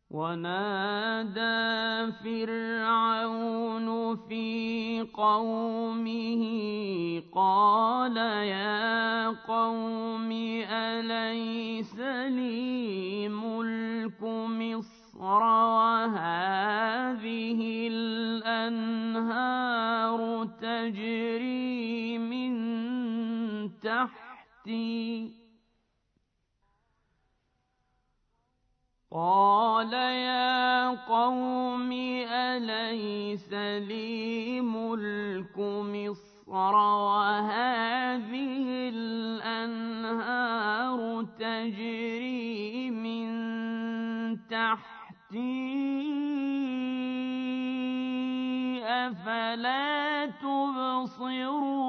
ونادى فرعون في قومه قال يا قوم أليس لي ملك مصر وهذه الأنهار تجري من تحتي قال يا قوم أليس لي ملك مصر وهذه الأنهار تجري من تحتي أفلا تبصرون